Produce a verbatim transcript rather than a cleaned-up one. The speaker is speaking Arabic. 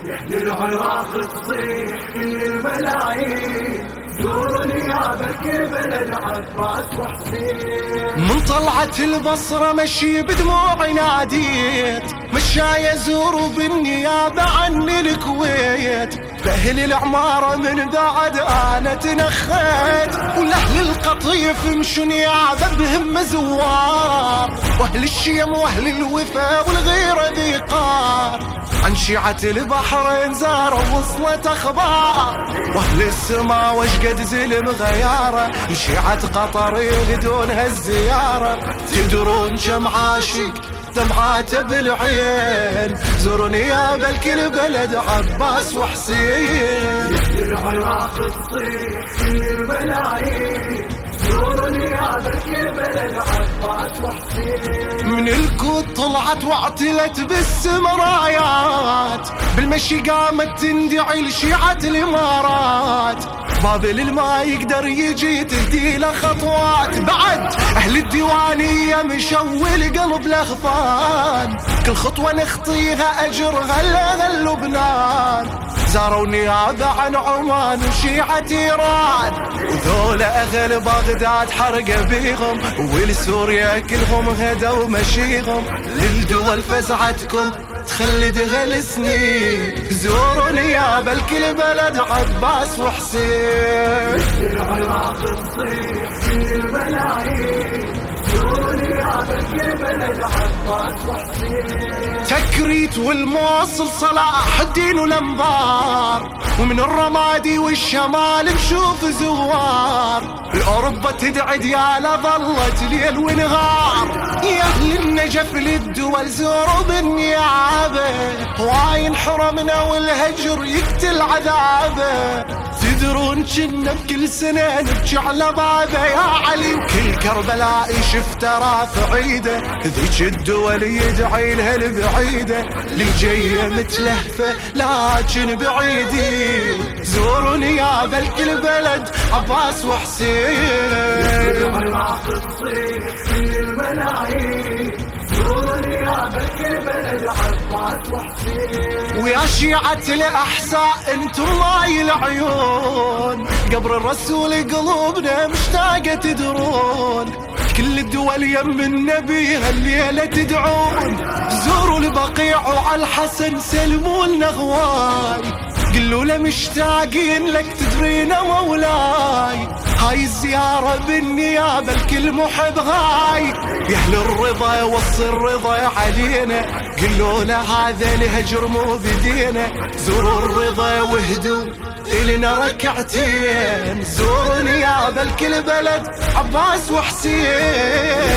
يهدي العراق تصيح كل الملايين، زورني يا بكر بلد عباس وحسين. من طلعت البصرة مشي بدموعي ناديت، مشاي ازور بالنيابة عن الكويت. بأهل العمارة من بعد انا تنخيت، والاهل القطيف مشوا نيابة بهم زوار، واهل الشيم واهل الوفا والغيرة ذيقار. عن شيعة البحرين زاروا وصلت اخبار، واهل السما وش قد زلم غياره. شيعة قطر يريدونها الزيارة، تدرون كم عاشق دمعاته بالعين. زوروني يا بالكل بلد عباس وحسين. يهدي العراق تصيح كل الملايين، زورني يا بكر بلد عباس وحسين. من الكوت طلعت واعتلت بالسما رايات، بالمشي قامت تندعي لشيعة الامارات. بابل الما يقدر يجي تهدي له خطوات، بعد اهل الديوانية مشول قلب الاغفان. كل خطوة نخطيها اجر غلا لبنان. زاروا نيابة عن عمان وشيعة ايران، وذولا اهل بغداد حرق بيهم، والسوريا كلهم هدوا مشيهم. للدول فزعتكم تخلدها السنين، زوروني يا بالكل بلد عباس وحسين. العراق تصيح في الملايين، زوروني يا بالكل بلد عباس وحسين. تكريت والموصل صلاح الدين والانبار، ومن الرمادي والشمال نشوف زوار. الأوروبا تدعي ديالا ظلت ليل ونهار، يا أهل النجف للدول زوروا بالنيابة. هواي انحرمنا والهجر يقتل عذابه، تدرون جنة بكل سنة نبكي على بابه يا علي. وكل كربلاء شفت رافع ايده، ذيك الدول يدعي لها البعيدة. اللي جاية متلهفة لكن بعيدين، زوروني يا بالكل بلد عباس وحسين. العراق تصيح في الملايين، زورني يا بالكل بلد عباس وحسين. ويا شيعة الأحساء انتو رماي العيون، قبر الرسول قلوبنا مشتاقة تدرون. كل الدول يم النبي هالليلة تدعون، زوروا البقيع وعلى الحسن سلموا لنا غواي. قلوا له مشتاقين لك تدرينا مولاي. هاي الزيارة بالنيابة الكل محب هاي، يا اهل الرضا وصي الرضا علينا. قلوا له هذا الهجر مو بدينا، زوروا الرضا واهدوا إلنا ركعتين. زوروا نيابة الكل بلد عباس وحسين.